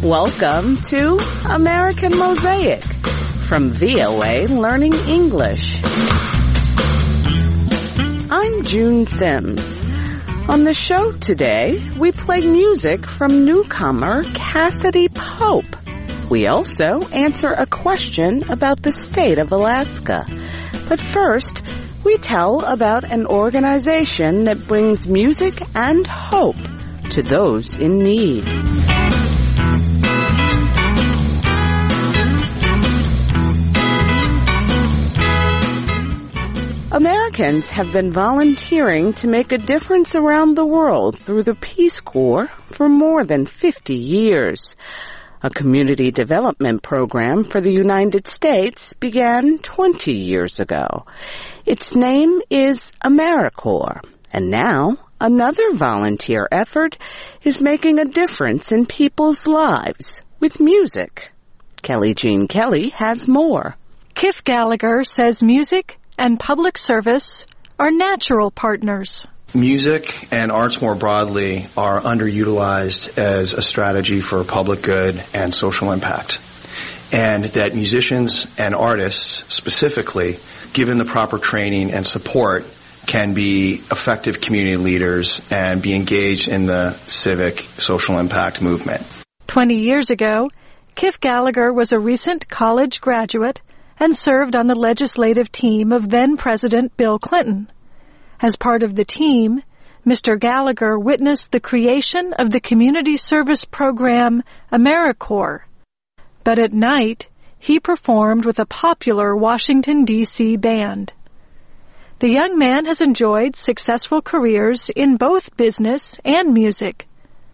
Welcome to American Mosaic from VOA Learning English. I'm June Sims. On the show today, we play music from newcomer Cassidy Pope. We also answer a question about the state of Alaska. But first, we tell about an organization that brings music and hope to those in need. Americans have been volunteering to make a difference around the world through the Peace Corps for more than 50 years. A community development program for the United States began 20 years ago. Its name is AmeriCorps, and now another volunteer effort is making a difference in people's lives with music. Kelly Jean Kelly has more. Kif Gallagher says music and public service are natural partners. Music and arts more broadly are underutilized as a strategy for public good and social impact. And that musicians and artists specifically, given the proper training and support, can be effective community leaders and be engaged in the civic social impact movement. 20 years ago, Kif Gallagher was a recent college graduate and served on the legislative team of then-President Bill Clinton. As part of the team, Mr. Gallagher witnessed the creation of the community service program AmeriCorps. But at night, he performed with a popular Washington, D.C. band. The young man has enjoyed successful careers in both business and music.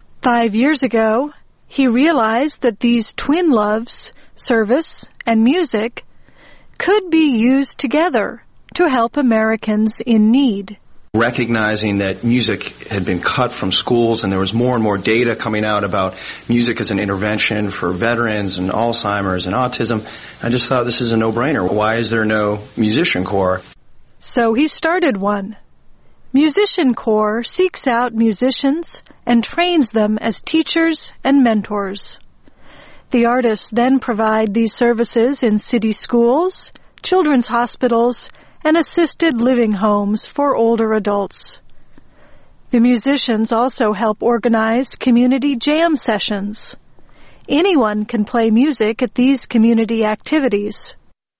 5 years ago, he realized that these twin loves, service and music, could be used together to help Americans in need. Recognizing that music had been cut from schools and there was more and more data coming out about music as an intervention for veterans and Alzheimer's and autism, I just thought this is a no-brainer. Why is there no musician corps? So he started one. Musician Corps seeks out musicians and trains them as teachers and mentors. The artists then provide these services in city schools, children's hospitals, and assisted living homes for older adults. The musicians also help organize community jam sessions. Anyone can play music at these community activities.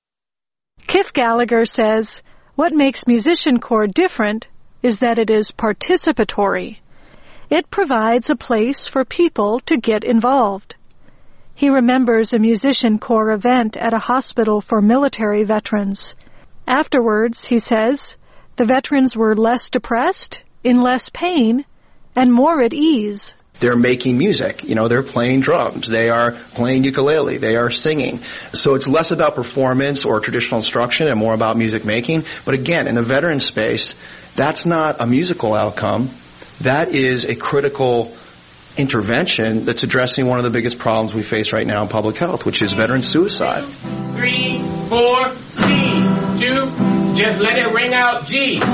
Kif Gallagher says, what makes Musician Corps different is that it is participatory. It provides a place for people to get involved. He remembers a Musician Corps event at a hospital for military veterans. Afterwards, he says, the veterans were less depressed, in less pain, and more at ease. They're making music. They're playing drums. They are playing ukulele. They are singing. So it's less about performance or traditional instruction and more about music making. But again, in the veteran space, that's not a musical outcome. That is a critical intervention that's addressing one of the biggest problems we face right now in public health, which is veteran suicide. 3, 4, C, 2, just let it ring out, G, 2,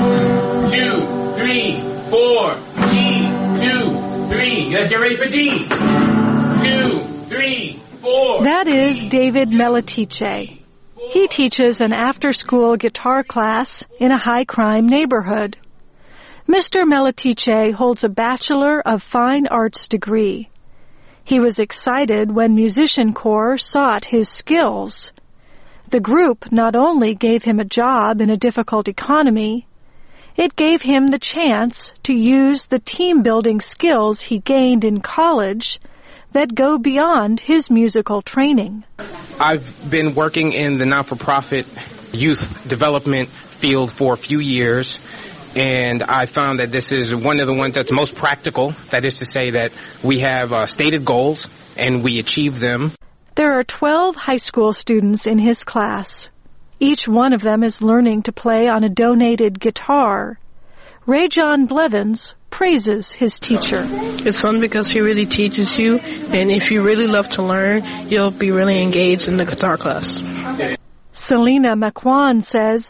3, 4, G, 2, 3, let's get ready for D, 2, 3, 4. That is David Melatice. He teaches an after-school guitar class in a high-crime neighborhood. Mr. Melatice holds a Bachelor of Fine Arts degree. He was excited when Musician Corps sought his skills. The group not only gave him a job in a difficult economy, it gave him the chance to use the team-building skills he gained in college that go beyond his musical training. I've been working in the not-for-profit youth development field for a few years, and I found that this is one of the ones that's most practical. That is to say that we have stated goals and we achieve them. There are 12 high school students in his class. Each one of them is learning to play on a donated guitar. Ray John Blevins praises his teacher. It's fun because he really teaches you, and if you really love to learn, you'll be really engaged in the guitar class. Selena McQuan says,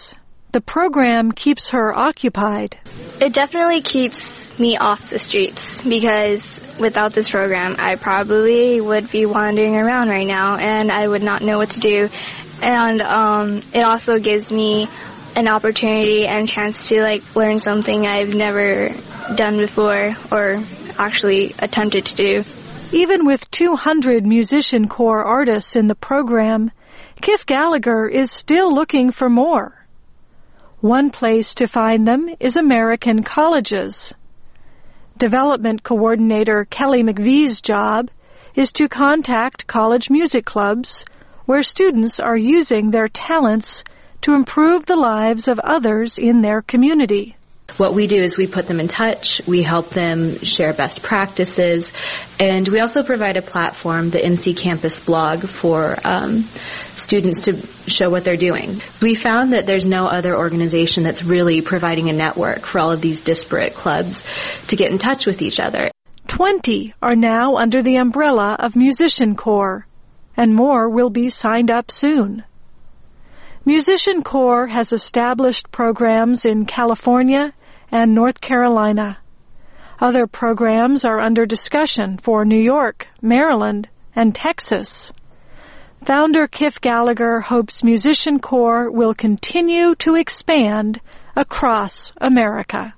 The program keeps her occupied. It definitely keeps me off the streets because without this program, I probably would be wandering around right now and I would not know what to do. And it also gives me an opportunity and chance to learn something I've never done before or actually attempted to do. Even with 200 musician corps artists in the program, Kif Gallagher is still looking for more. One place to find them is American colleges. Development Coordinator Kelly McVie's job is to contact college music clubs where students are using their talents to improve the lives of others in their community. What we do is we put them in touch, we help them share best practices, and we also provide a platform, the MC Campus blog, for students to show what they're doing. We found that there's no other organization that's really providing a network for all of these disparate clubs to get in touch with each other. 20 are now under the umbrella of Musician Corps, and more will be signed up soon. Musician Corps has established programs in California and North Carolina. Other programs are under discussion for New York, Maryland, and Texas. Founder Kif Gallagher hopes Musician Corps will continue to expand across America.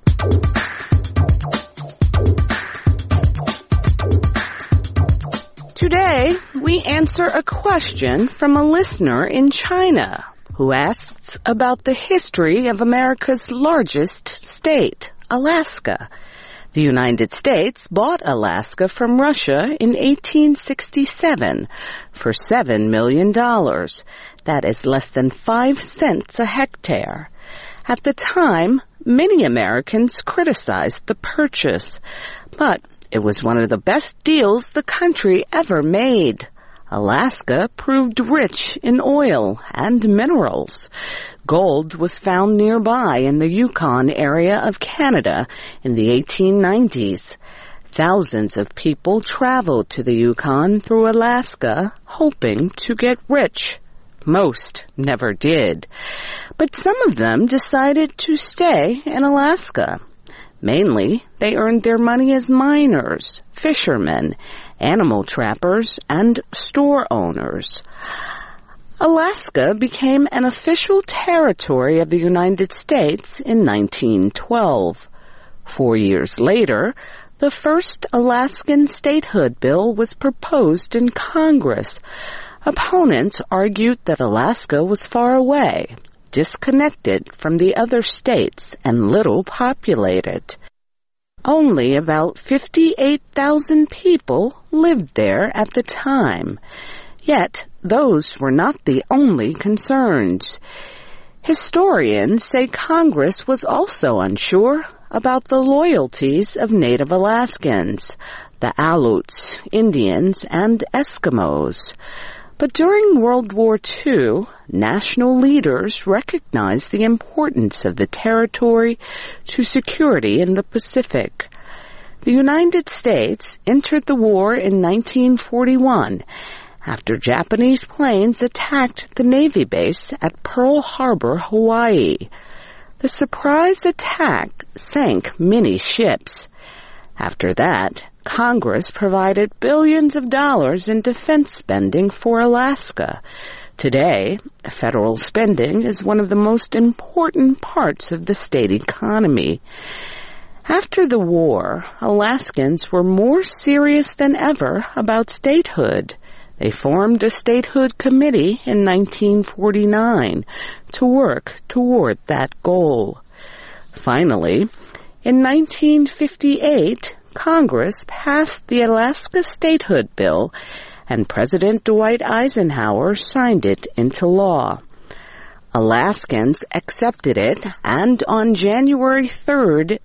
Today, we answer a question from a listener in China who asks about the history of America's largest state, Alaska. The United States bought Alaska from Russia in 1867 for $7 million. That is less than 5 cents a hectare. At the time, many Americans criticized the purchase, but it was one of the best deals the country ever made. Alaska proved rich in oil and minerals. Gold was found nearby in the Yukon area of Canada in the 1890s. Thousands of people traveled to the Yukon through Alaska hoping to get rich. Most never did. But some of them decided to stay in Alaska. Mainly, they earned their money as miners, fishermen, animal trappers, and store owners. Alaska became an official territory of the United States in 1912. 4 years later, the first Alaskan statehood bill was proposed in Congress. Opponents argued that Alaska was far away, disconnected from the other states, and little populated. Only about 58,000 people lived there at the time. Yet, those were not the only concerns. Historians say Congress was also unsure about the loyalties of Native Alaskans, the Aleuts, Indians, and Eskimos. But during World War II, national leaders recognized the importance of the territory to security in the Pacific. The United States entered the war in 1941 after Japanese planes attacked the Navy base at Pearl Harbor, Hawaii. The surprise attack sank many ships. After that, Congress provided billions of dollars in defense spending for Alaska. Today, federal spending is one of the most important parts of the state economy. After the war, Alaskans were more serious than ever about statehood. They formed a statehood committee in 1949 to work toward that goal. Finally, in 1958, Congress passed the Alaska Statehood Bill, and President Dwight Eisenhower signed it into law. Alaskans accepted it, and on January 3,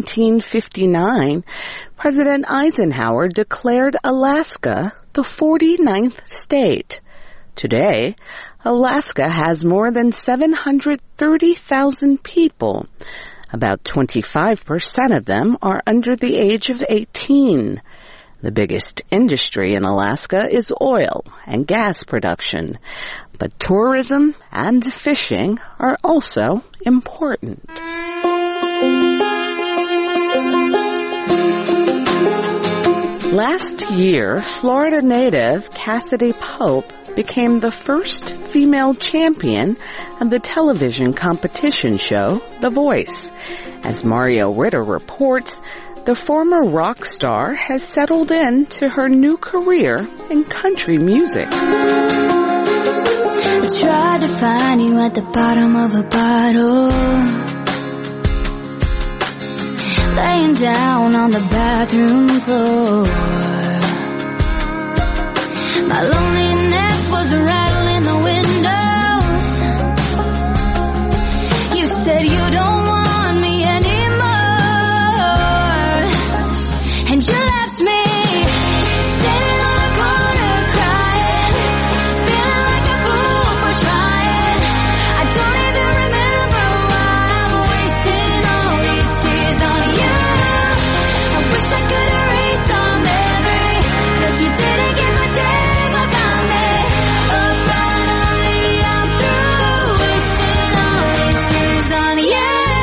1959, President Eisenhower declared Alaska the 49th state. Today, Alaska has more than 730,000 people. About 25% of them are under the age of 18. The biggest industry in Alaska is oil and gas production, But tourism and fishing are also important. Last year, Florida native Cassadee Pope became the first female champion of the television competition show, The Voice. As Mario Ritter reports, the former rock star has settled into her new career in country music. I tried to find you at the bottom of a bottle, laying down on the bathroom floor. My loneliness was rattling the windows. You said you don't want me anymore, and you left me standing on a corner crying, feeling like a fool for trying. I don't even remember why I'm wasting all these tears on you. I wish I could erase our memory, 'cause you didn't give a damn about me. Oh, finally I'm through wasting all these tears on you.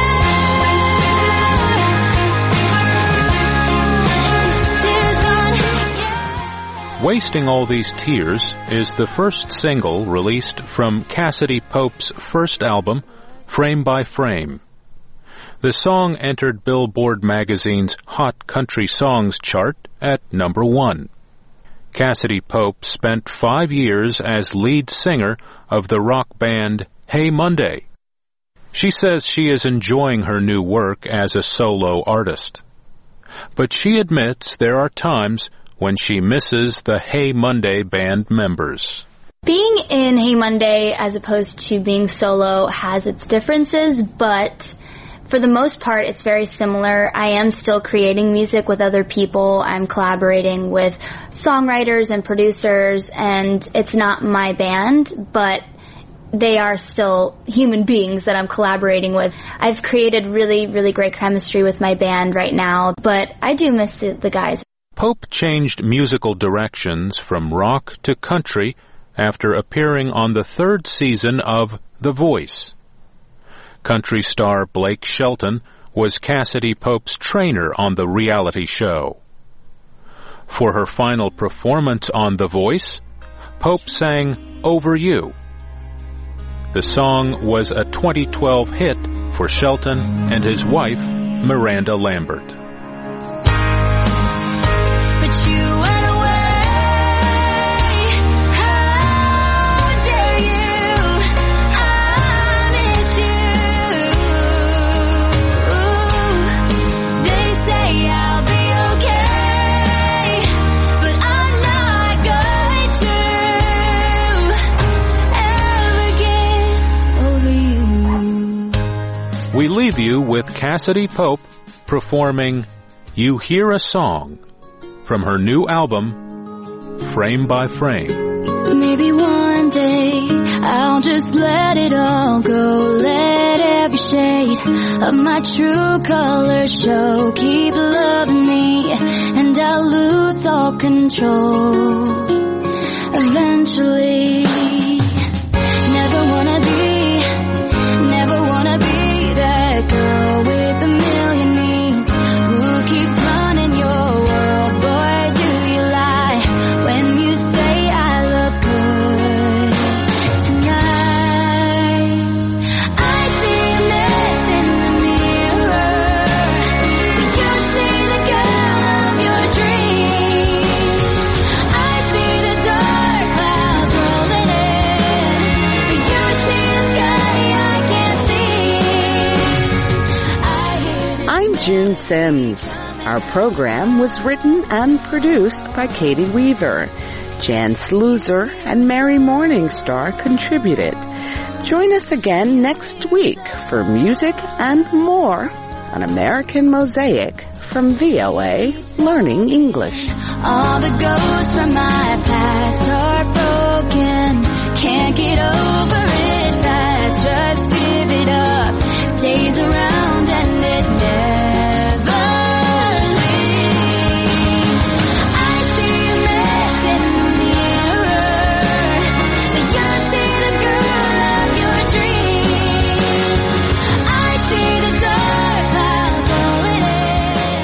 These tears on you. Wasting All These Tears is the first single released from Cassadee Pope's first album, Frame by Frame. The song entered Billboard magazine's Hot Country Songs chart at number 1. Cassadee Pope spent 5 years as lead singer of the rock band Hey Monday. She says she is enjoying her new work as a solo artist. But she admits there are times when she misses the Hey Monday band members. Being in Hey Monday as opposed to being solo has its differences, but for the most part, it's very similar. I am still creating music with other people. I'm collaborating with songwriters and producers, and it's not my band, but they are still human beings that I'm collaborating with. I've created really, really great chemistry with my band right now, but I do miss the guys. Pope changed musical directions from rock to country after appearing on the 3rd season of The Voice. Country star Blake Shelton was Cassadee Pope's trainer on the reality show. For her final performance on The Voice, Pope sang Over You. The song was a 2012 hit for Shelton and his wife, Miranda Lambert. But you went away. How dare you? I miss you. They say I'll be okay, but I'm not going to ever get over you. We leave you with Cassadee Pope performing You Hear a Song from her new album, Frame by Frame. Maybe one day I'll just let it all go, let every shade of my true color show. Keep loving me and I'll lose all control eventually. Never wanna be that girl with a million needs who keeps running your world. Boy, do you lie when you say I look good tonight. I see a mess in the mirror, but you see the girl of your dreams. I see the dark clouds rolling in, but you see the sky I can't see. I'm June Sims. Our program was written and produced by Katie Weaver. Jan Sluzer and Mary Morningstar contributed. Join us again next week for music and more on American Mosaic from VOA Learning English. All the ghosts from my past are broken. Can't get over it fast. Just give it up. Stays around.